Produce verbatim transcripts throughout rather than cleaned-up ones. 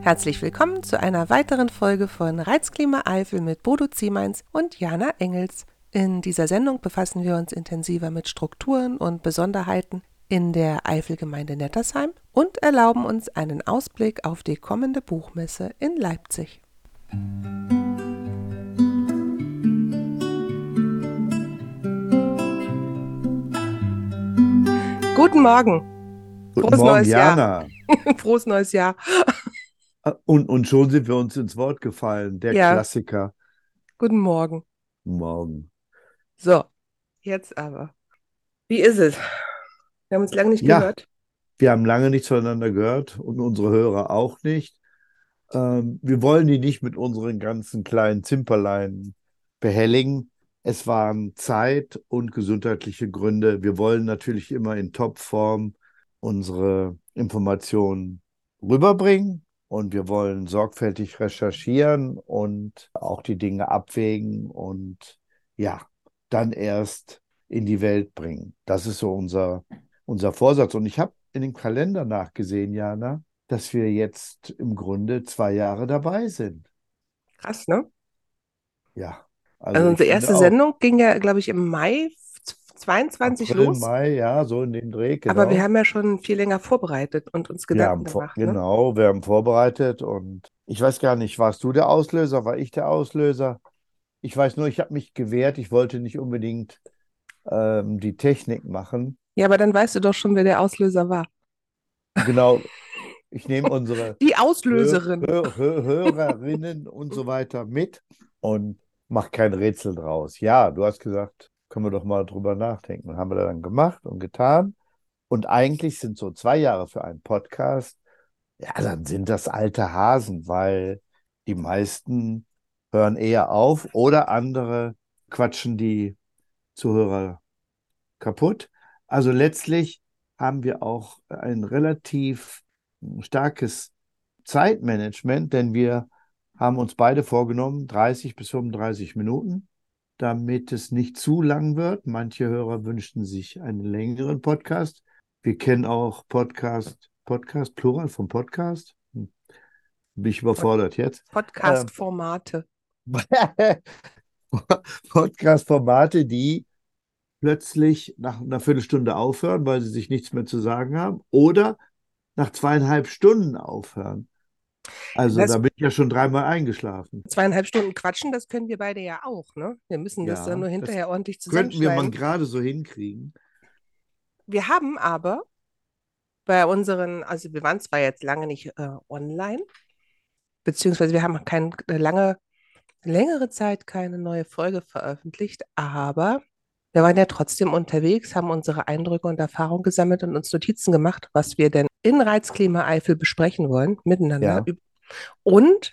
Herzlich willkommen zu einer weiteren Folge von Reizklima Eifel mit Bodo Ziemeins und Jana Engels. In dieser Sendung befassen wir uns intensiver mit Strukturen und Besonderheiten in der Eifelgemeinde Nettersheim und erlauben uns einen Ausblick auf die kommende Buchmesse in Leipzig. Guten Morgen. Guten Frohes Morgen, neues Jahr. Jana. Frohes neues Jahr. Und, und schon sind wir uns ins Wort gefallen, der Ja, Klassiker. guten Morgen. Morgen. So, jetzt aber. Wie ist es? Wir haben uns lange nicht Ja, gehört. wir haben lange nichts voneinander gehört und unsere Hörer auch nicht. Ähm, wir wollen die nicht mit unseren ganzen kleinen Zimperlein behelligen. Es waren Zeit und gesundheitliche Gründe. Wir wollen natürlich immer in Topform unsere Informationen rüberbringen und wir wollen sorgfältig recherchieren und auch die Dinge abwägen und ja, dann erst in die Welt bringen. Das ist so unser, unser Vorsatz. Und ich habe in dem Kalender nachgesehen, Jana, dass wir jetzt im Grunde zwei Jahre dabei sind. Krass, ne? Ja, Also also ich unsere finde erste auch Sendung ging ja, glaube ich, im Mai zweiundzwanzig April, los. Mai, ja, so in den Dreh, Aber wir genau. haben ja schon viel länger vorbereitet und uns Wir Gedanken haben vor, gemacht, ne? genau, wir haben vorbereitet und ich weiß gar nicht, warst du der Auslöser, war ich der Auslöser? Ich weiß nur, ich habe mich gewehrt, ich wollte nicht unbedingt ähm, die Technik machen. Ja, aber dann weißt du doch schon, wer der Auslöser war. Genau, ich nehme unsere Die Hör, Auslöserin. Hör, Hör, Hörerinnen und so weiter mit und mach kein Rätsel draus. Ja, du hast gesagt, können wir doch mal drüber nachdenken. Haben wir dann gemacht und getan. Und eigentlich sind so zwei Jahre für einen Podcast, ja, dann sind das alte Hasen, weil die meisten hören eher auf oder andere quatschen die Zuhörer kaputt. Also letztlich haben wir auch ein relativ starkes Zeitmanagement, denn wir haben uns beide vorgenommen, dreißig bis fünfunddreißig Minuten, damit es nicht zu lang wird. Manche Hörer wünschen sich einen längeren Podcast. Wir kennen auch Podcast, Podcast, Plural vom Podcast. Hm, Bin ich Pod überfordert jetzt. Ähm, Podcast-Formate. Podcast-Formate, die plötzlich nach einer Viertelstunde aufhören, weil sie sich nichts mehr zu sagen haben, oder nach zweieinhalb Stunden aufhören. Also Das da bin ich ja schon dreimal eingeschlafen. zweieinhalb Stunden quatschen, das können wir beide ja auch, ne? Wir müssen das dann Ja, nur das hinterher ordentlich könnten wir mal zusammenschneiden. gerade so hinkriegen. Wir haben aber bei unseren, also wir waren zwar jetzt lange nicht äh, online, beziehungsweise wir haben keine lange, längere Zeit keine neue Folge veröffentlicht, aber wir waren ja trotzdem unterwegs, haben unsere Eindrücke und Erfahrungen gesammelt und uns Notizen gemacht, was wir denn in Reizklima Eifel besprechen wollen, miteinander. Ja, Und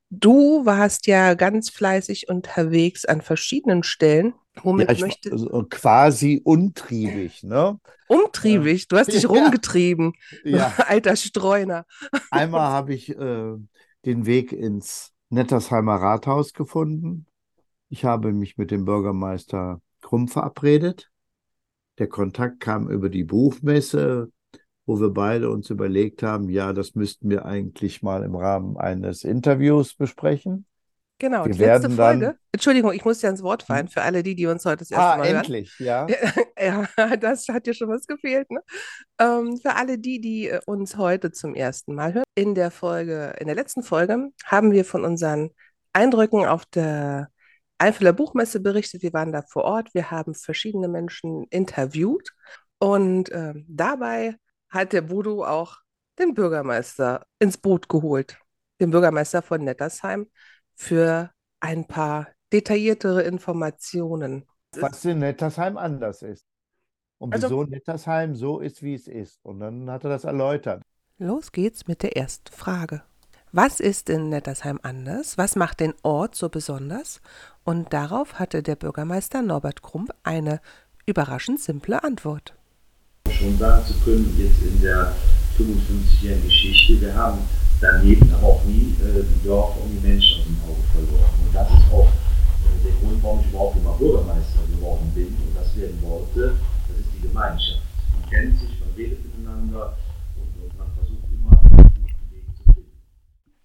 du warst ja ganz fleißig unterwegs an verschiedenen Stellen. ja, Womit ich war möchte, so quasi untriebig, ne? Äh, umtriebig, du hast dich ja, rumgetrieben, du ja. alter Streuner. Einmal habe ich äh, den Weg ins Nettersheimer Rathaus gefunden. Ich habe mich mit dem Bürgermeister Krumm verabredet. Der Kontakt kam über die Buchmesse, wo wir beide uns überlegt haben, ja, das müssten wir eigentlich mal im Rahmen eines Interviews besprechen. Genau, die Wir letzte werden dann, Folge. Entschuldigung, ich muss dir ans Wort fallen hm? für alle die, die uns heute das erste Ah, Mal hören. endlich, ja, Ja, das hat dir schon was gefehlt, ne? Ähm, für alle die, die äh, uns heute zum ersten Mal hören. In der Folge, in der letzten Folge haben wir von unseren Eindrücken auf der Eifeler Buchmesse berichtet. Wir waren da vor Ort, wir haben verschiedene Menschen interviewt und ähm, dabei hat der Bodo auch den Bürgermeister ins Boot geholt, den Bürgermeister von Nettersheim, für ein paar detailliertere Informationen. was in Nettersheim anders ist und Also, wieso Nettersheim so ist, wie es ist. Und dann hat er das erläutert. los geht's mit der ersten Frage. Was ist in Nettersheim anders? Was macht den Ort so besonders? Und darauf hatte der Bürgermeister Norbert Krump eine überraschend simple Antwort. Schon sagen zu können, jetzt in der fünfundfünfzigjährigen Geschichte, wir haben daneben aber auch nie äh, die Dörfer und die Menschen aus dem Auge verloren. Und das ist auch äh, der Grund, warum ich überhaupt immer Bürgermeister geworden bin und das werden wollte, das ist die Gemeinschaft. Man kennt sich, man redet miteinander und, und man versucht immer einen guten Weg zu finden.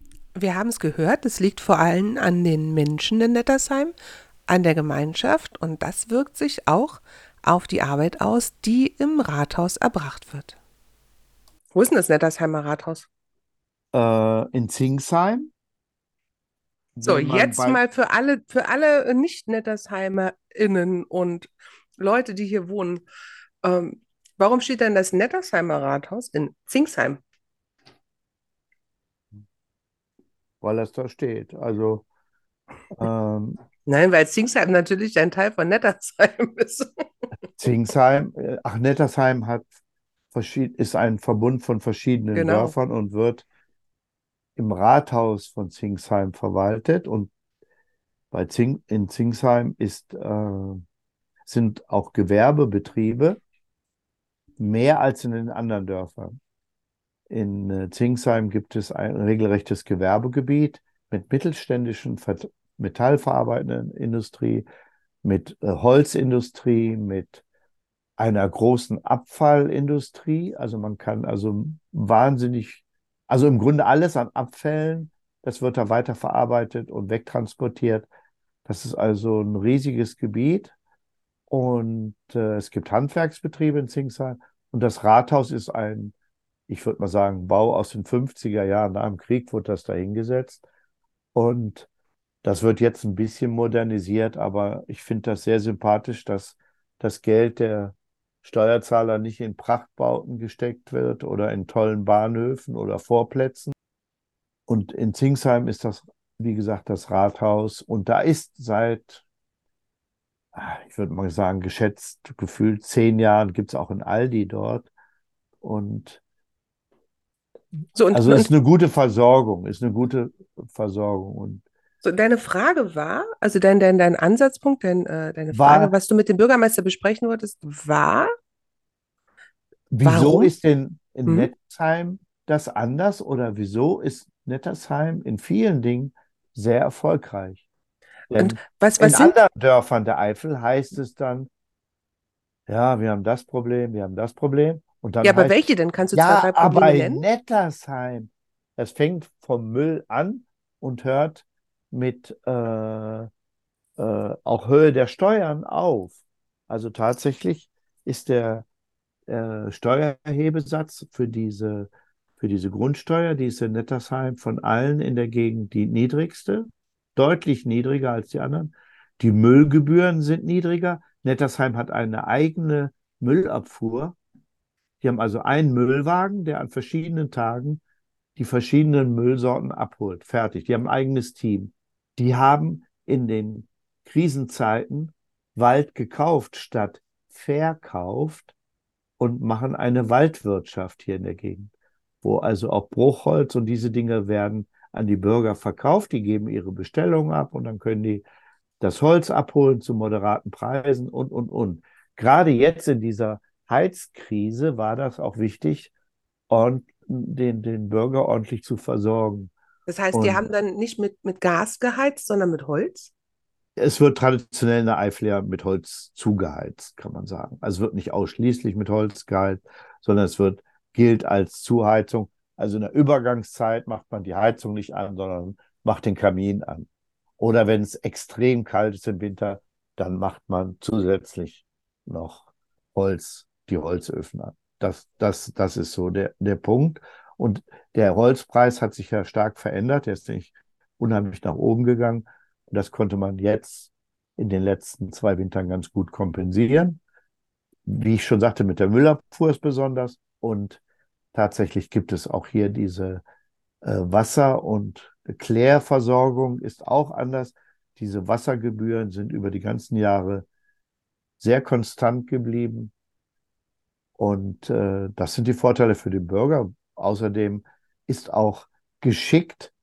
wir haben es gehört, es liegt vor allem an den Menschen in Nettersheim, an der Gemeinschaft und das wirkt sich auch auf die Arbeit aus, die im Rathaus erbracht wird. Wo ist denn das Nettersheimer Rathaus? Äh, in Zingsheim. So, Wenn man jetzt bei, mal für alle, für alle Nicht-NettersheimerInnen und Leute, die hier wohnen. Ähm, warum steht denn das Nettersheimer Rathaus in Zingsheim? weil das da steht. Also, ähm, Nein, weil Zingsheim natürlich ein Teil von Nettersheim ist. Zingsheim, äh, ach, Nettersheim hat verschied, ist ein Verbund von verschiedenen Genau. Dörfern und wird im Rathaus von Zingsheim verwaltet. Und bei Zing, in Zingsheim ist, äh, sind auch Gewerbebetriebe mehr als in den anderen Dörfern. In äh, Zingsheim gibt es ein regelrechtes Gewerbegebiet mit mittelständischen Ver- metallverarbeitenden Industrie, mit äh, Holzindustrie, mit einer großen Abfallindustrie. Also man kann also wahnsinnig, also im Grunde alles an Abfällen, das wird da weiterverarbeitet und wegtransportiert. Das ist also ein riesiges Gebiet und äh, es gibt Handwerksbetriebe in Zingsheim und das Rathaus ist ein, ich würde mal sagen, Bau aus den fünfziger Jahren. Nach dem Krieg wurde das da hingesetzt und das wird jetzt ein bisschen modernisiert, aber ich finde das sehr sympathisch, dass das Geld der Steuerzahler nicht in Prachtbauten gesteckt wird oder in tollen Bahnhöfen oder Vorplätzen. Und in Zingsheim ist das, wie gesagt, das Rathaus. Und da ist seit, ah, ich würde mal sagen, geschätzt, gefühlt zehn Jahren gibt es auch ein Aldi dort. Und So, und, also ist und eine gute Versorgung, ist eine gute Versorgung. Und so deine Frage war, also dein, dein, dein Ansatzpunkt, dein, äh, deine Frage, war was du mit dem Bürgermeister besprechen wolltest, war, Wieso warum? ist denn in Hm? Nettersheim das anders oder wieso ist Nettersheim in vielen Dingen sehr erfolgreich? Und Denn was, in was sind, anderen Dörfern der Eifel heißt es dann, ja, wir haben das Problem, wir haben das Problem. Und ja, dann aber heißt welche es, denn? Kannst du zwei, ja, drei aber Probleme nennen? in Nettersheim, das fängt vom Müll an und hört mit äh, äh, auch Höhe der Steuern auf. Also tatsächlich ist der äh, Steuererhebesatz für diese, für diese Grundsteuer, die ist in Nettersheim von allen in der Gegend die niedrigste, deutlich niedriger als die anderen. Die Müllgebühren sind niedriger. Nettersheim hat eine eigene Müllabfuhr. Die haben also einen Müllwagen, der an verschiedenen Tagen die verschiedenen Müllsorten abholt. Fertig. Die haben ein eigenes Team. Die haben in den Krisenzeiten Wald gekauft statt verkauft und machen eine Waldwirtschaft hier in der Gegend, wo also auch Bruchholz und diese Dinge werden an die Bürger verkauft. Die geben ihre Bestellungen ab und dann können die das Holz abholen zu moderaten Preisen und, und, und. Gerade jetzt in dieser Heizkrise war das auch wichtig, und den, den Bürger ordentlich zu versorgen. Das heißt, die Und haben dann nicht mit, mit Gas geheizt, sondern mit Holz? es wird traditionell in der Eifel ja mit Holz zugeheizt, kann man sagen. Also es wird nicht ausschließlich mit Holz geheizt, sondern es wird, gilt als Zuheizung. Also in der Übergangszeit macht man die Heizung nicht an, sondern macht den Kamin an. Oder wenn es extrem kalt ist im Winter, dann macht man zusätzlich noch Holz, die Holzöfen an. Das, das, das ist so der, der Punkt. Und der Holzpreis hat sich ja stark verändert. Der ist nicht unheimlich nach oben gegangen. Und das konnte man jetzt in den letzten zwei Wintern ganz gut kompensieren. Wie ich schon sagte, mit der Müllabfuhr ist besonders. Und tatsächlich gibt es auch hier diese äh, Wasser- und Klärversorgung ist auch anders. Diese Wassergebühren sind über die ganzen Jahre sehr konstant geblieben. Und äh, das sind die Vorteile für den Bürger. Außerdem ist auch geschickt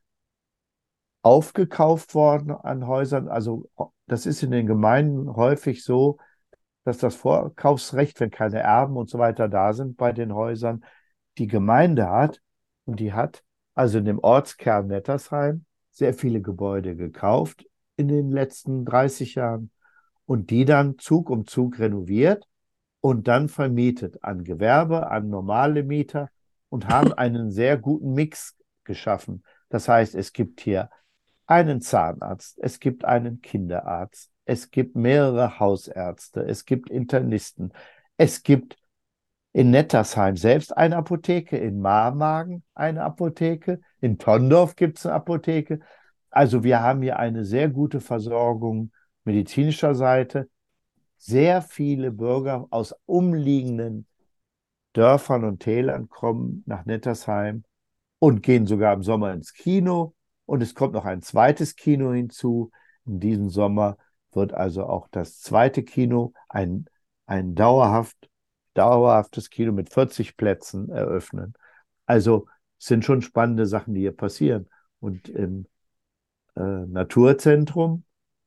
aufgekauft worden an Häusern. Also das ist in den Gemeinden häufig so, dass das Vorkaufsrecht, wenn keine Erben und so weiter da sind bei den Häusern, die Gemeinde hat. Und die hat also in dem Ortskern Nettersheim sehr viele Gebäude gekauft in den letzten dreißig Jahren und die dann Zug um Zug renoviert und dann vermietet an Gewerbe, an normale Mieter und haben einen sehr guten Mix geschaffen. Das heißt, es gibt hier einen Zahnarzt, es gibt einen Kinderarzt, es gibt mehrere Hausärzte, es gibt Internisten, es gibt in Nettersheim selbst eine Apotheke, in Marmagen eine Apotheke, in Tondorf gibt es eine Apotheke. Also wir haben hier eine sehr gute Versorgung medizinischer Seite. Sehr viele Bürger aus umliegenden Dörfern und Tälern kommen nach Nettersheim und gehen sogar im Sommer ins Kino. Und es kommt noch ein zweites Kino hinzu. In diesem Sommer wird also auch das zweite Kino, ein, ein dauerhaft, dauerhaftes Kino mit vierzig Plätzen eröffnen. Also es sind schon spannende Sachen, die hier passieren. Und im äh, Naturzentrum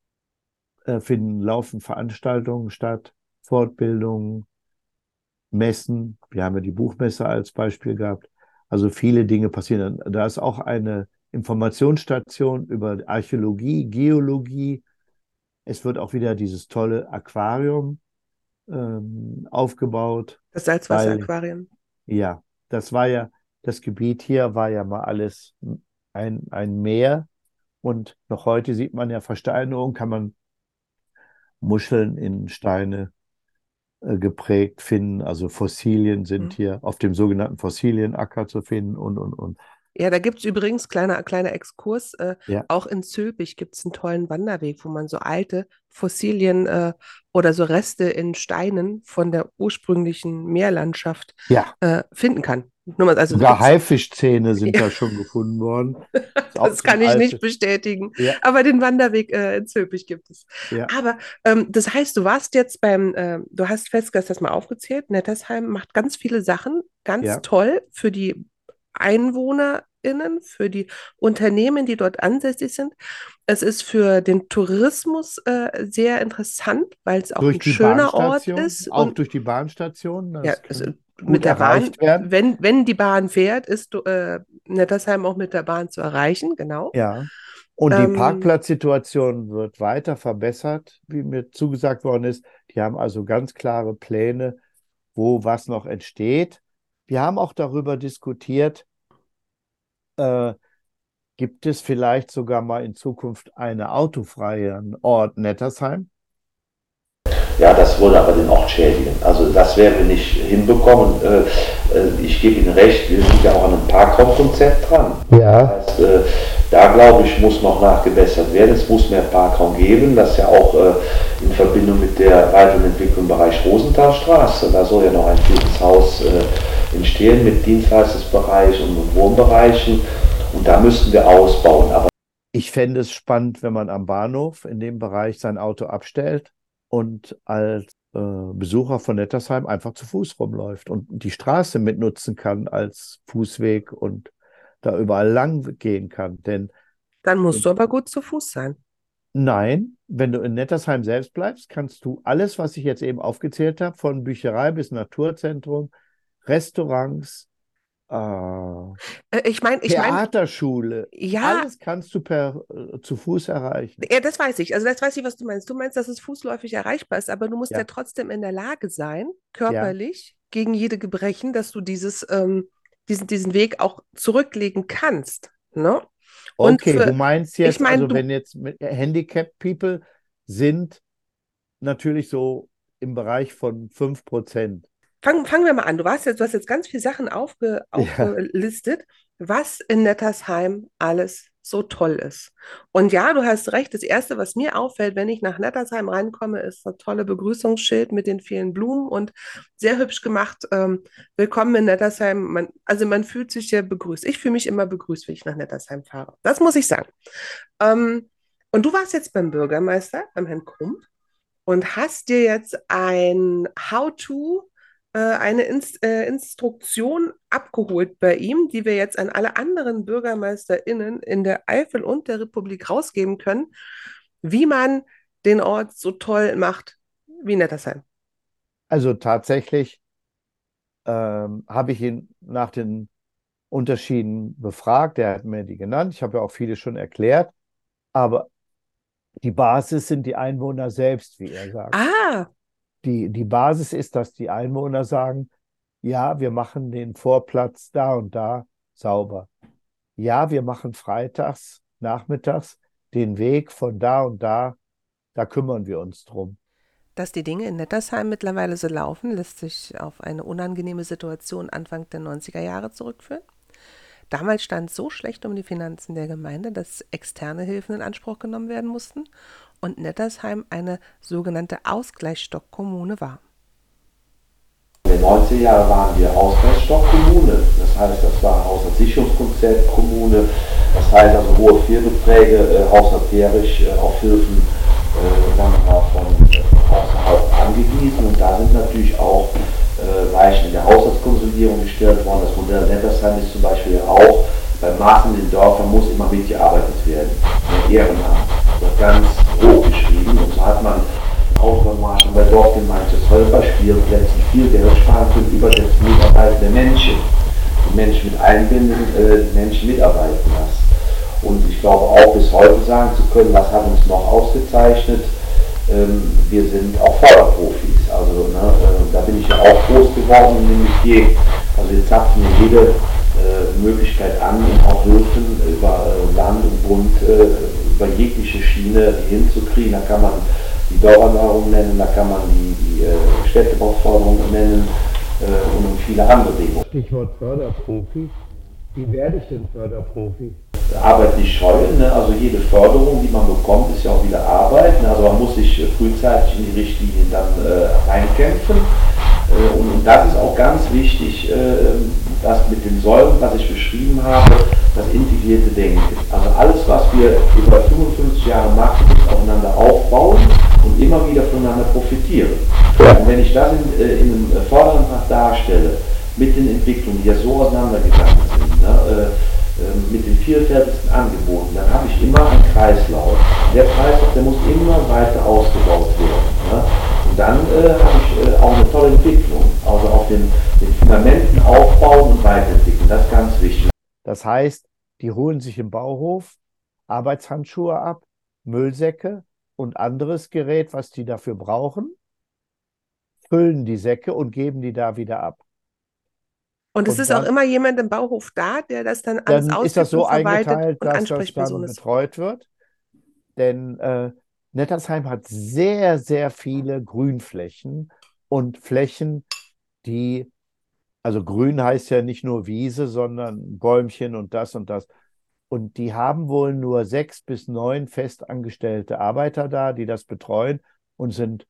äh, finden laufend Veranstaltungen statt, Fortbildungen, Messen. Wir haben ja die Buchmesse als Beispiel gehabt. Also viele Dinge passieren. Da ist auch eine Informationsstation über Archäologie, Geologie. Es wird auch wieder dieses tolle Aquarium ähm, aufgebaut, Das weil, Salzwasseraquarium. ja, das war ja, das Gebiet hier war ja mal alles ein, ein Meer und noch heute sieht man ja Versteinerung, kann man Muscheln in Steine äh, geprägt finden, also Fossilien sind Mhm. hier auf dem sogenannten Fossilienacker zu finden und, und, und. Ja, da gibt es übrigens, kleiner, kleiner Exkurs, äh, Ja, auch in Zülpich gibt es einen tollen Wanderweg, wo man so alte Fossilien äh, oder so Reste in Steinen von der ursprünglichen Meerlandschaft ja. äh, finden kann. Nur mal, also Sogar gibt's, Haifischzähne sind ja, da schon gefunden worden. Ist auch das so ein kann ich nicht altes. bestätigen, Ja, aber den Wanderweg äh, in Zülpich gibt es. ja, Aber ähm, das heißt, du warst jetzt beim, äh, du hast festgestellt, das mal aufgezählt, Nettersheim macht ganz viele Sachen, ganz ja, toll für die EinwohnerInnen, für die Unternehmen, die dort ansässig sind. Es ist für den Tourismus äh, sehr interessant, weil es auch durch ein die schöner Ort Bahnstation, ist auch und durch die Bahnstation, ja, das es, kann gut mit der Bahn, erreicht werden. wenn, wenn die Bahn fährt, ist äh, Nettersheim auch mit der Bahn zu erreichen, genau. Ja. Und die Ähm, Parkplatzsituation wird weiter verbessert, wie mir zugesagt worden ist. Die haben also ganz klare Pläne, wo was noch entsteht. Wir haben auch darüber diskutiert, äh, gibt es vielleicht sogar mal in Zukunft einen autofreien Ort Nettersheim? Ja, das würde aber den Ort schädigen. Also das werden wir nicht hinbekommen. Äh, äh, ich gebe Ihnen recht, wir sind ja auch an einem Parkraumkonzept dran. Ja. Das heißt, äh, da glaube ich, muss noch nachgebessert werden. Es muss mehr Parkraum geben, das ja auch äh, in Verbindung mit der weiteren Entwicklung im Bereich Rosenthalstraße. Da soll ja noch ein viertes Haus äh, entstehen mit Dienstleistungsbereich und Wohnbereichen. Und da müssten wir ausbauen. Aber Ich fände es spannend, wenn man am Bahnhof in dem Bereich sein Auto abstellt und als äh, Besucher von Nettersheim einfach zu Fuß rumläuft und die Straße mitnutzen kann als Fußweg und da überall lang gehen kann. Denn dann musst du aber gut zu Fuß sein. nein, wenn du in Nettersheim selbst bleibst, kannst du alles, was ich jetzt eben aufgezählt habe, von Bücherei bis Naturzentrum, Restaurants, äh, Äh, ich meine, ich meine, Theaterschule, ja, alles kannst du per, äh, zu Fuß erreichen. ja, das weiß ich. Also das weiß ich, was du meinst. Du meinst, dass es fußläufig erreichbar ist, aber du musst ja Ja, trotzdem in der Lage sein, ja. körperlich, gegen jede Gebrechen, dass du dieses, ähm, diesen, diesen Weg auch zurücklegen kannst. Ne? Und Okay, du für, meinst ich jetzt, meine, also du, wenn jetzt mit Handicapped People sind natürlich so im Bereich von fünf Prozent. Fangen, fangen wir mal an. Du warst jetzt, du hast jetzt ganz viele Sachen aufge, Ja, aufgelistet, was in Nettersheim alles so toll ist. Und ja, du hast recht. Das Erste, was mir auffällt, wenn ich nach Nettersheim reinkomme, ist das tolle Begrüßungsschild mit den vielen Blumen und sehr hübsch gemacht. Ähm, willkommen in Nettersheim. Man, also man fühlt sich ja begrüßt. Ich fühle mich immer begrüßt, wenn ich nach Nettersheim fahre. Das muss ich sagen. Ähm, und du warst jetzt beim Bürgermeister, beim Herrn Krump, und hast dir jetzt ein How-to, äh, eine Inst äh, Instruktion abgeholt bei ihm, die wir jetzt an alle anderen BürgermeisterInnen in der Eifel und der Republik rausgeben können, wie man den Ort so toll macht wie Nettersheim. also tatsächlich ähm, habe ich ihn nach den Unterschieden befragt. Er hat mir die genannt. Ich habe ja auch viele schon erklärt. Aber die Basis sind die Einwohner selbst, wie er sagt. Ah, Die, die Basis ist, dass die Einwohner sagen, ja, wir machen den Vorplatz da und da sauber. ja, wir machen freitags, nachmittags den Weg von da und da, da kümmern wir uns drum. Dass die Dinge in Nettersheim mittlerweile so laufen, lässt sich auf eine unangenehme Situation Anfang der neunziger Jahre zurückführen. Damals stand es so schlecht um die Finanzen der Gemeinde, dass externe Hilfen in Anspruch genommen werden mussten und Nettersheim eine sogenannte Ausgleichsstockkommune war. In den neunziger Jahren waren wir Ausgleichsstockkommune, das heißt, das war Haushaltssicherungskonzept, Kommune, das heißt also hohe Fehlbeträge, äh, haushalterisch äh, auf Hilfen äh, sagen wir mal, von äh, außerhalb angewiesen, und da sind natürlich auch äh, Weichen in der Haushaltskonsolidierung gestellt worden. Das Modell Nettersheim ist zum Beispiel auch beim Maßen in den Dörfern muss immer mitgearbeitet werden, im Ehrenamt, das wird ganz hoch geschrieben, und so hat man Ausgangsmarschen bei Dorfgemeinden, Holperspielplätzen, viel Geld sparen können über das Mitarbeiten der Menschen. Die Menschen mit einbinden, äh, die Menschen mitarbeiten lassen. Und ich glaube auch bis heute sagen zu können, was hat uns noch ausgezeichnet, ähm, wir sind auch Förderprofis. Also ne, äh, da bin ich ja auch groß geworden in dem Metier. Also wir zapfen hier jede äh, Möglichkeit an, auch Hilfen über äh, Land und Bund, äh, über jegliche Schiene hinzukriegen. Da kann man die Dauernahrung nennen, da kann man die, die äh, Städtebauförderung nennen äh, und viele andere Dinge. Stichwort Förderprofi. Wie werde ich denn Förderprofi? Arbeit nicht scheuen, ne? Also jede Förderung, die man bekommt, ist ja auch wieder Arbeit. Ne? Also man muss sich äh, frühzeitig in die Richtlinien dann äh, reinkämpfen. Äh, und, und das ist auch ganz wichtig, äh, das mit den Säulen, was ich beschrieben habe, das integrierte Denken. Also alles, was wir über fünfundfünfzig Jahre machen, ist aufeinander aufbauen und immer wieder voneinander profitieren. Und wenn ich das in, äh, in einem Förderantrag darstelle, mit den Entwicklungen, die ja so auseinandergegangen sind, ne, äh, äh, mit den vielfältigsten Angeboten, dann habe ich immer einen Kreislauf. Der Kreislauf, der muss immer weiter ausgebaut werden. Ne? Und dann äh, habe ich äh, auch eine tolle Entwicklung, also auf den, den Fundamenten aufbauen und weiterentwickeln. Das ist ganz wichtig. Das heißt, die holen sich im Bauhof Arbeitshandschuhe ab, Müllsäcke und anderes Gerät, was die dafür brauchen, füllen die Säcke und geben die da wieder ab. Und es Und ist auch dann- immer jemand im Bauhof da, der das dann alles Dann ist das ausgibt so und verwaltet eingeteilt, und dass das Ansprechperson dann ist. betreut wird. Denn äh, Nettersheim hat sehr, sehr viele Grünflächen und Flächen, die, also grün heißt ja nicht nur Wiese, sondern Bäumchen und das und das. Und die haben wohl nur sechs bis neun festangestellte Arbeiter da, die das betreuen und sind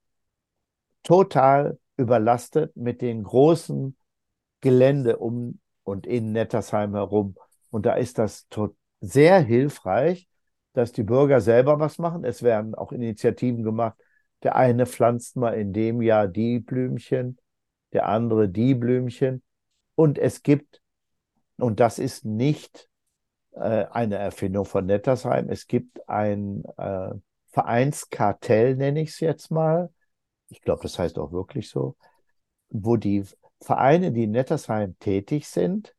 total überlastet mit den großen Gelände um und in Nettersheim herum. Und da ist das tot sehr hilfreich, dass die Bürger selber was machen. Es werden auch Initiativen gemacht. Der eine pflanzt mal in dem Jahr die Blümchen, der andere die Blümchen. Und es gibt, und das ist nicht äh, eine Erfindung von Nettersheim, es gibt ein äh, Vereinskartell, nenne ich es jetzt mal. Ich glaube, das heißt auch wirklich so, wo die Vereine, die in Nettersheim tätig sind,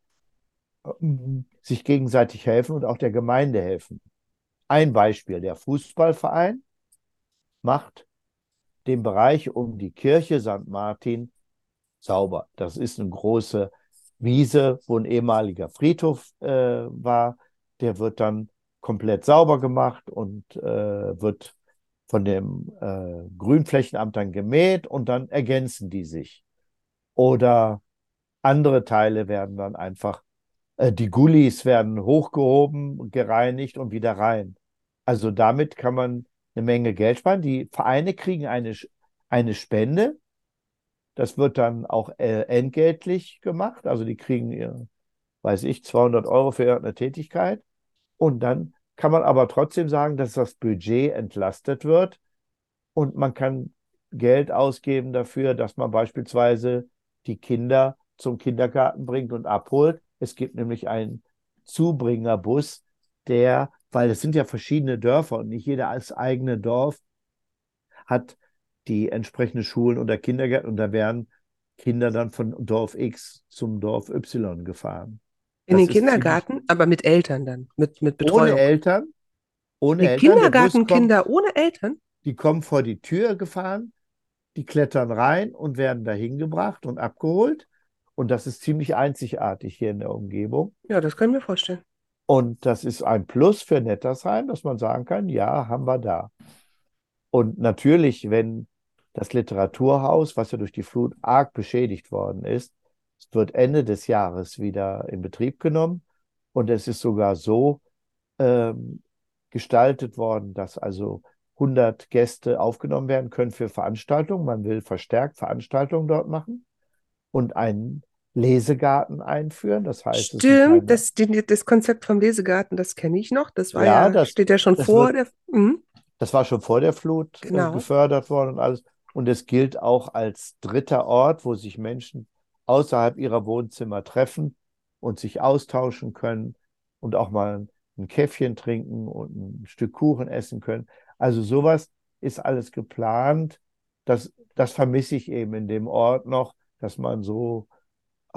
sich gegenseitig helfen und auch der Gemeinde helfen. Ein Beispiel, der Fußballverein macht den Bereich um die Kirche Sankt Martin sauber. Das ist eine große Wiese, wo ein ehemaliger Friedhof äh, war. Der wird dann komplett sauber gemacht und äh, wird von dem äh, Grünflächenamt dann gemäht und dann ergänzen die sich. Oder andere Teile werden dann einfach, äh, die Gullis werden hochgehoben, gereinigt und wieder rein. Also damit kann man eine Menge Geld sparen. Die Vereine kriegen eine, eine Spende. Das wird dann auch äh, entgeltlich gemacht. Also die kriegen, äh, weiß ich, zweihundert Euro für irgendeine Tätigkeit. Und dann kann man aber trotzdem sagen, dass das Budget entlastet wird und man kann Geld ausgeben dafür, dass man beispielsweise die Kinder zum Kindergarten bringt und abholt. Es gibt nämlich einen Zubringerbus, der, weil es sind ja verschiedene Dörfer und nicht jeder als eigene Dorf hat die entsprechenden Schulen oder Kindergärten und da werden Kinder dann von Dorf X zum Dorf Y gefahren. In Das den ist ziemlich- Kindergarten, aber mit Eltern dann, mit, mit Betreuung. Ohne Eltern, ohne Die Eltern. Der Bus kommt, Kindergartenkinder ohne Eltern? die kommen vor die Tür gefahren, die klettern rein und werden dahin gebracht und abgeholt. Und das ist ziemlich einzigartig hier in der Umgebung. Ja, das können wir vorstellen. Und das ist ein Plus für Nettersheim, dass man sagen kann, ja, haben wir da. Und natürlich, wenn das Literaturhaus, was ja durch die Flut arg beschädigt worden ist, es wird Ende des Jahres wieder in Betrieb genommen. Und es ist sogar so ähm, gestaltet worden, dass also hundert Gäste aufgenommen werden können für Veranstaltungen. Man will verstärkt Veranstaltungen dort machen und einen Lesegarten einführen. Das heißt, es ist ein Stimmt, kleiner, das, die, das Konzept vom Lesegarten, das kenne ich noch. Das war ja, ja, das, steht ja schon das vor wird, der. Mhm, das war schon vor der Flut äh, genau. gefördert worden und alles. Und es gilt auch als dritter Ort, wo sich Menschen außerhalb ihrer Wohnzimmer treffen und sich austauschen können und auch mal ein Käffchen trinken und ein Stück Kuchen essen können. Also sowas ist alles geplant. Das, das vermisse ich eben in dem Ort noch, dass man so, äh,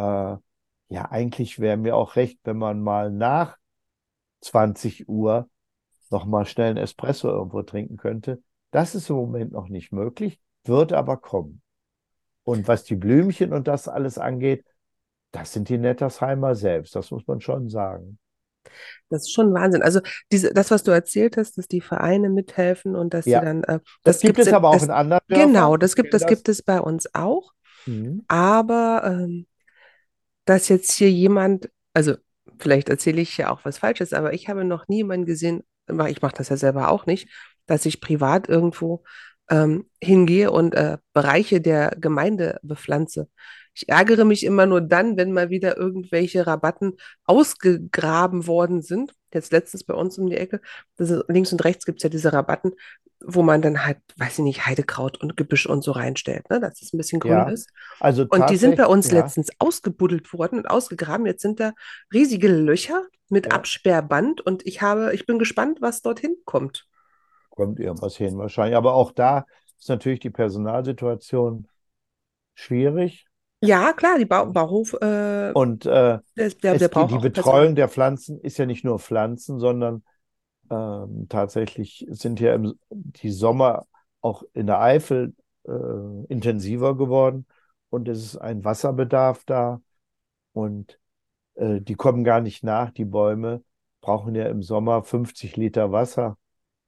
ja, eigentlich wäre mir auch recht, wenn man mal nach zwanzig Uhr noch mal schnell einen Espresso irgendwo trinken könnte. Das ist im Moment noch nicht möglich, wird aber kommen. Und was die Blümchen und das alles angeht, das sind die Nettersheimer selbst, das muss man schon sagen. Das ist schon Wahnsinn. Also diese, das, was du erzählt hast, dass die Vereine mithelfen und dass sie Ja, dann, äh, das das gibt gibt's es in, aber auch das, in anderen genau, Dörfern. das Ich gibt, kenne das das. gibt es bei uns auch. Mhm. Aber ähm, dass jetzt hier jemand, also vielleicht erzähle ich ja auch was Falsches, aber ich habe noch nie jemanden gesehen, mach- ich mache das ja selber auch nicht, dass ich privat irgendwo ähm, hingehe und äh, Bereiche der Gemeinde bepflanze. Ich ärgere mich immer nur dann, wenn mal wieder irgendwelche Rabatten ausgegraben worden sind. Jetzt letztens bei uns um die Ecke, das ist, links und rechts gibt es ja diese Rabatten, wo man dann halt, weiß ich nicht, Heidekraut und Gebüsch und so reinstellt, ne, dass es ein bisschen grün Ja, ist. also Und die sind bei tatsächlich, uns ja, letztens ausgebuddelt worden und ausgegraben. Jetzt sind da riesige Löcher mit ja, Absperrband und ich habe, ich bin gespannt, was dorthin kommt. kommt irgendwas hin wahrscheinlich. Aber auch da ist natürlich die Personalsituation schwierig. Ja, klar, die Bau Bauhof, äh, Und äh, der, der, der es, geht- braucht die auch Personal. Betreuung der Pflanzen ist ja nicht nur Pflanzen, sondern ähm, tatsächlich sind ja im, die Sommer auch in der Eifel äh, intensiver geworden und es ist ein Wasserbedarf da und äh, die kommen gar nicht nach. Die Bäume brauchen ja im Sommer fünfzig Liter Wasser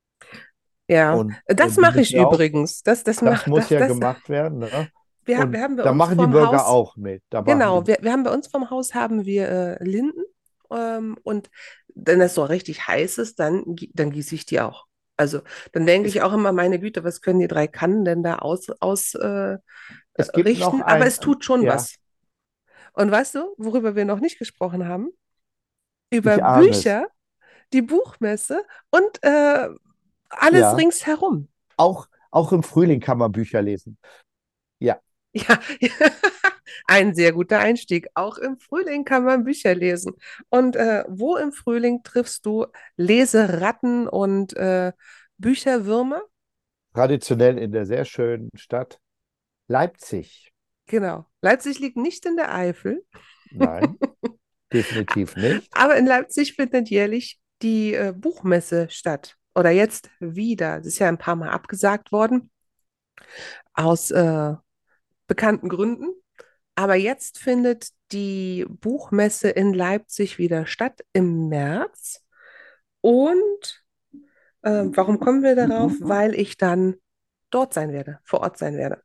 Ja, und äh, das die mache ich müssen ja auch, übrigens. Das, das das macht, muss das, ja das, gemacht werden, ne? wir, haben- Und wir haben bei da uns machen die vorm Bürger Haus, auch mit. Da machen genau, die, wir, wir haben bei uns vorm Haus haben wir äh, Linden ähm, und wenn es so richtig heiß ist, dann, gi- dann gieße ich die auch. Also dann denke es, ich auch immer, meine Güte, was können die drei Kannen denn da aus, aus äh, es gibt noch richten? Aber ein, es tut schon ja, was. Und weißt du, worüber wir noch nicht gesprochen haben? Über ich ahne es. Bücher, die Buchmesse und äh, alles Ja, ringsherum. auch, auch im Frühling kann man Bücher lesen. Ja, Ja, ein sehr guter Einstieg. Auch im Frühling kann man Bücher lesen. Und äh, wo im Frühling triffst du Leseratten und äh, Bücherwürmer? traditionell in der sehr schönen Stadt Leipzig. Genau. Leipzig liegt nicht in der Eifel, Nein, definitiv nicht. aber in Leipzig findet jährlich die äh, Buchmesse statt. Oder jetzt wieder. Das ist ja ein paar Mal abgesagt worden, aus äh, bekannten Gründen. Aber jetzt findet die Buchmesse in Leipzig wieder statt im März. Und ähm, warum kommen wir darauf? Weil ich dann dort sein werde, vor Ort sein werde.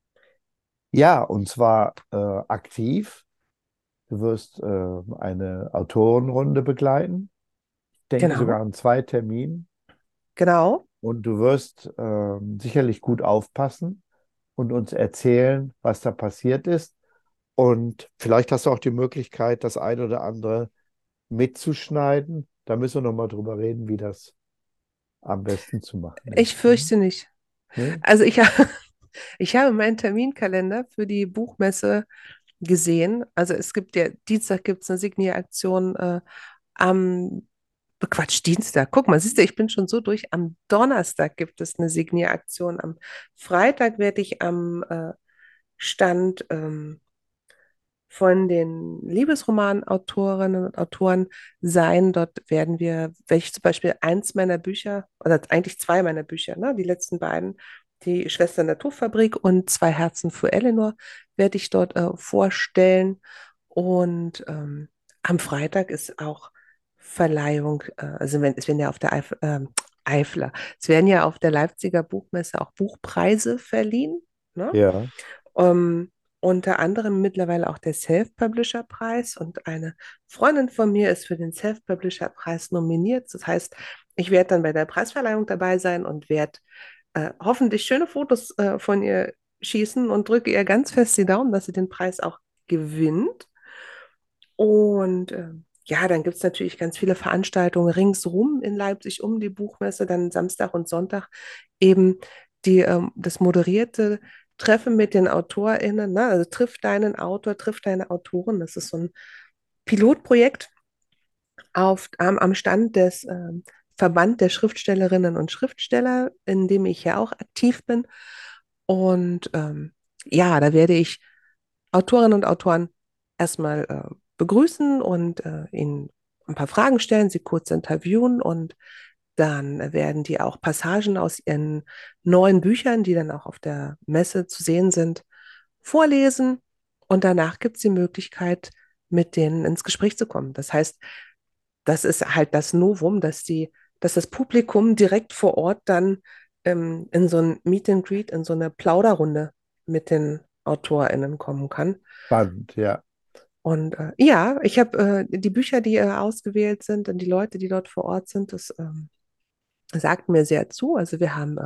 Ja, und zwar äh, aktiv. Du wirst äh, eine Autorenrunde begleiten. Ich denke sogar Genau, an zwei Terminen. genau. Und du wirst ähm, sicherlich gut aufpassen und uns erzählen, was da passiert ist. Und vielleicht hast du auch die Möglichkeit, das ein oder andere mitzuschneiden. Da müssen wir nochmal drüber reden, wie das am besten zu machen Ich ist. Hm? fürchte nicht. Nee? Also ich, ha- ich habe meinen Terminkalender für die Buchmesse gesehen. Also es gibt ja, Dienstag gibt es eine Signieraktion äh, am Quatsch, Dienstag. Guck mal, siehst du, ich bin schon so durch. Am Donnerstag gibt es eine Signieraktion. Am Freitag werde ich am äh, Stand ähm, von den Liebesromanautorinnen und Autoren sein. Dort werden wir, welche zum Beispiel eins meiner Bücher, oder eigentlich zwei meiner Bücher, ne, die letzten beiden, die Schwester Naturfabrik und Zwei Herzen für Eleanor, werde ich dort äh, vorstellen. Und ähm, am Freitag ist auch äh, also wenn, es werden ja auf der Eif, ähm, Eifler, es werden ja auf der Leipziger Buchmesse auch Buchpreise verliehen, ne? Ja, Ähm, unter anderem mittlerweile auch der Self-Publisher-Preis und eine Freundin von mir ist für den Self-Publisher-Preis nominiert. Das heißt, ich werde dann bei der Preisverleihung dabei sein und werde äh, hoffentlich schöne Fotos äh, von ihr schießen und drücke ihr ganz fest die Daumen, dass sie den Preis auch gewinnt. Und äh, ja, dann gibt es natürlich ganz viele Veranstaltungen ringsrum in Leipzig um die Buchmesse, dann Samstag und Sonntag eben die, ähm, das moderierte Treffen mit den AutorInnen, ne? Also triff deinen Autor, triff deine Autorin. Das ist so ein Pilotprojekt auf, am, am Stand des ähm, Verband der Schriftstellerinnen und Schriftsteller, in dem ich ja auch aktiv bin. Und ähm, ja, da werde ich Autorinnen und Autoren erstmal äh, begrüßen und äh, ihnen ein paar Fragen stellen, sie kurz interviewen und dann werden die auch Passagen aus ihren neuen Büchern, die dann auch auf der Messe zu sehen sind, vorlesen. Und danach gibt es die Möglichkeit, mit denen ins Gespräch zu kommen. Das heißt, das ist halt das Novum, dass die, dass das Publikum direkt vor Ort dann ähm, in so ein Meet and Greet, in so eine Plauderrunde mit den AutorInnen kommen kann. spannend, ja. Und äh, ja, ich habe äh, die Bücher, die äh, ausgewählt sind und die Leute, die dort vor Ort sind, das ähm, sagt mir sehr zu. Also wir haben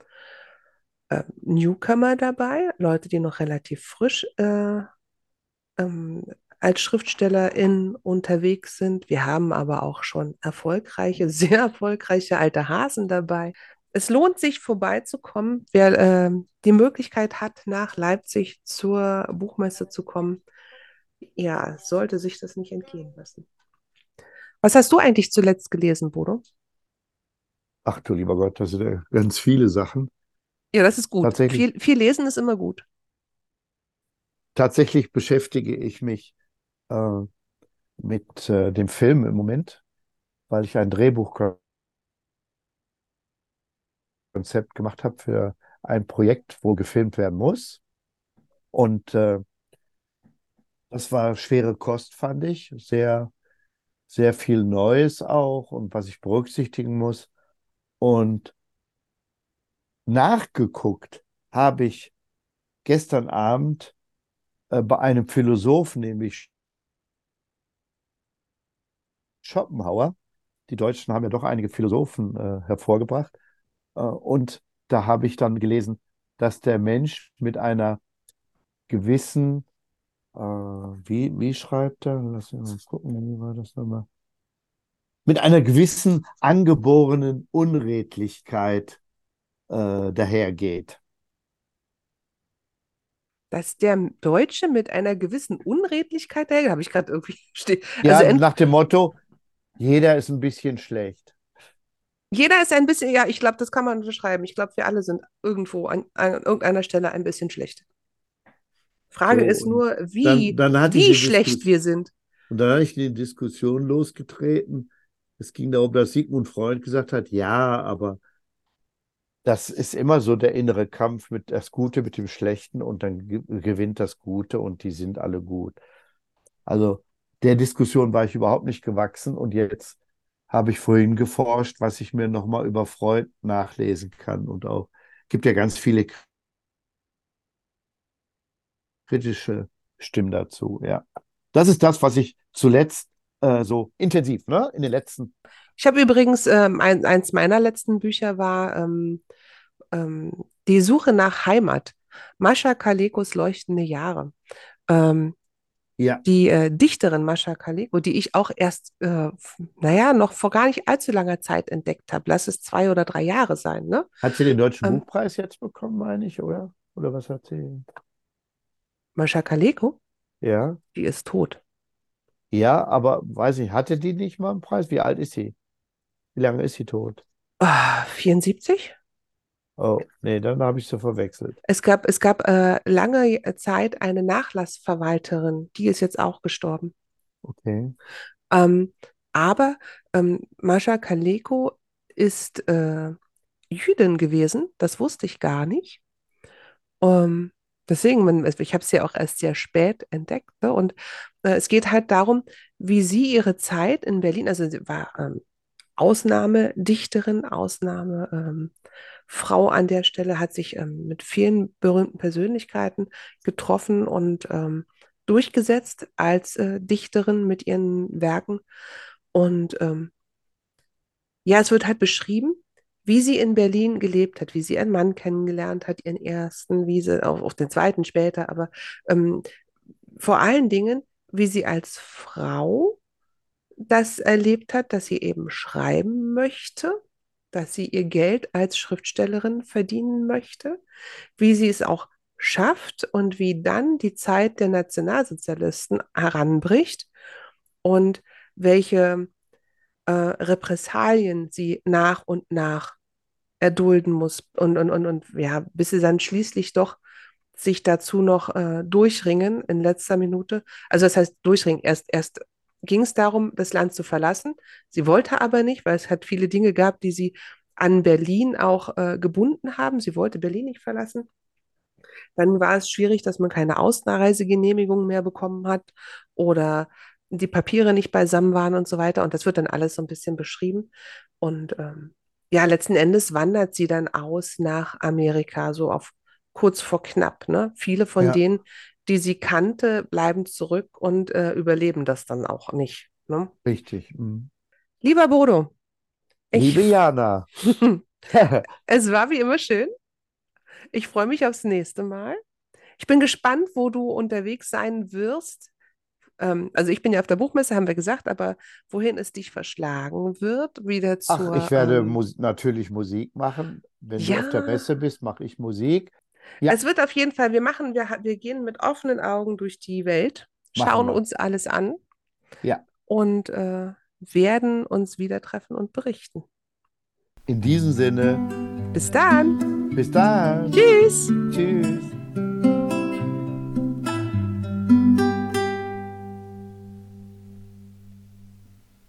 äh, äh, Newcomer dabei, Leute, die noch relativ frisch äh, ähm, als Schriftstellerin unterwegs sind. Wir haben aber auch schon erfolgreiche, sehr erfolgreiche alte Hasen dabei. Es lohnt sich vorbeizukommen, wer äh, die Möglichkeit hat, nach Leipzig zur Buchmesse zu kommen. Ja, sollte sich das nicht entgehen lassen. Was hast du eigentlich zuletzt gelesen, Bodo? Ach du lieber Gott, das sind ja ganz viele Sachen. Ja, das ist gut. Tatsächlich, Viel, viel lesen ist immer gut. tatsächlich beschäftige ich mich äh, mit äh, dem Film im Moment, weil ich ein Drehbuchkonzept gemacht habe für ein Projekt, wo gefilmt werden muss. Und äh, das war schwere Kost, fand ich. Sehr, sehr viel Neues auch und was ich berücksichtigen muss. Und nachgeguckt habe ich gestern Abend äh, bei einem Philosophen, nämlich Schopenhauer. Die Deutschen haben ja doch einige Philosophen äh, hervorgebracht. Äh, und da habe ich dann gelesen, dass der Mensch mit einer gewissen, äh, wie, wie schreibt er? Lass mich mal gucken, wie war das nochmal? Mit einer gewissen angeborenen Unredlichkeit äh, dahergeht. Dass der Deutsche mit einer gewissen Unredlichkeit daher, habe ich gerade irgendwie stehen. Also Ja, ent, nach dem Motto, jeder ist ein bisschen schlecht. jeder ist ein bisschen, ja, ich glaube, das kann man unterschreiben. Ich glaube, wir alle sind irgendwo an, an irgendeiner Stelle ein bisschen schlecht. Frage So, ist und nur, dann, wie, dann hatte ich wie die schlecht Diskussion, wir sind. und dann hatte ich die Diskussion losgetreten. Es ging darum, dass Sigmund Freud gesagt hat, ja, aber das ist immer so der innere Kampf mit das Gute mit dem Schlechten und dann ge- gewinnt das Gute und die sind alle gut. Also der Diskussion war ich überhaupt nicht gewachsen und jetzt habe ich vorhin geforscht, was ich mir nochmal über Freud nachlesen kann und auch gibt ja ganz viele kritische Stimmen dazu. Ja, das ist das, was ich zuletzt äh, so intensiv, ne, in den letzten. Ich habe übrigens, ähm, ein, eins meiner letzten Bücher war ähm, ähm, Die Suche nach Heimat. Mascha Kalekos Leuchtende Jahre. Ähm, Ja, die äh, Dichterin Mascha Kaleko, die ich auch erst, äh, f- naja, noch vor gar nicht allzu langer Zeit entdeckt habe. Lass es zwei oder drei Jahre sein, ne? hat sie den Deutschen Ähm, Buchpreis jetzt bekommen, meine ich, oder? Oder was hat sie? Mascha Kaleko, Ja. die ist tot. Ja, aber weiß ich, hatte die nicht mal einen Preis? Wie alt ist sie? Wie lange ist sie tot? Ah, vierundsiebzig? Oh, nee, dann habe ich sie verwechselt. Es gab, es gab äh, lange Zeit eine Nachlassverwalterin, die ist jetzt auch gestorben. Okay. Ähm, aber ähm, Mascha Kaleko ist äh, Jüdin gewesen, das wusste ich gar nicht. Ähm, Deswegen, man, ich habe es ja auch erst sehr spät entdeckt. Ne? Und äh, es geht halt darum, wie sie ihre Zeit in Berlin, also sie war ähm, Ausnahmedichterin, Ausnahme ähm, Frau an der Stelle, hat sich ähm, mit vielen berühmten Persönlichkeiten getroffen und ähm, durchgesetzt als äh, Dichterin mit ihren Werken. Und ähm, ja, es wird halt beschrieben, wie sie in Berlin gelebt hat, wie sie ihren Mann kennengelernt hat, ihren ersten, wie sie auch auf den zweiten später, aber ähm, vor allen Dingen, wie sie als Frau das erlebt hat, dass sie eben schreiben möchte, dass sie ihr Geld als Schriftstellerin verdienen möchte, wie sie es auch schafft und wie dann die Zeit der Nationalsozialisten heranbricht und welche äh, Repressalien sie nach und nach erdulden muss und, und, und, und ja, bis sie dann schließlich doch sich dazu noch äh, durchringen in letzter Minute. Also das heißt durchringen. Erst, erst ging es darum, das Land zu verlassen. Sie wollte aber nicht, weil es hat viele Dinge gab, die sie an Berlin auch äh, gebunden haben. Sie wollte Berlin nicht verlassen. Dann war es schwierig, dass man keine Ausreisegenehmigung mehr bekommen hat oder die Papiere nicht beisammen waren und so weiter. Und das wird dann alles so ein bisschen beschrieben. Und ähm, ja, letzten Endes wandert sie dann aus nach Amerika, so auf kurz vor knapp. Ne? Viele von Ja, denen, die sie kannte, bleiben zurück und äh, überleben das dann auch nicht. Ne? richtig. Mhm. Lieber Bodo, ich, Liebe Jana, es war wie immer schön. Ich freue mich aufs nächste Mal. Ich bin gespannt, wo du unterwegs sein wirst. Ähm, also ich bin ja auf der Buchmesse, haben wir gesagt, aber wohin es dich verschlagen wird, wieder ach, ich zur, werde ähm, Mus natürlich Musik machen. Wenn du auf der ja, Messe bist, mache ich Musik. Ja, es wird auf jeden Fall, wir machen, wir, wir gehen mit offenen Augen durch die Welt, machen schauen wir. uns alles an Ja, und äh, werden uns wieder treffen und berichten. in diesem Sinne, Bis dann. bis dann. Tschüss. Tschüss.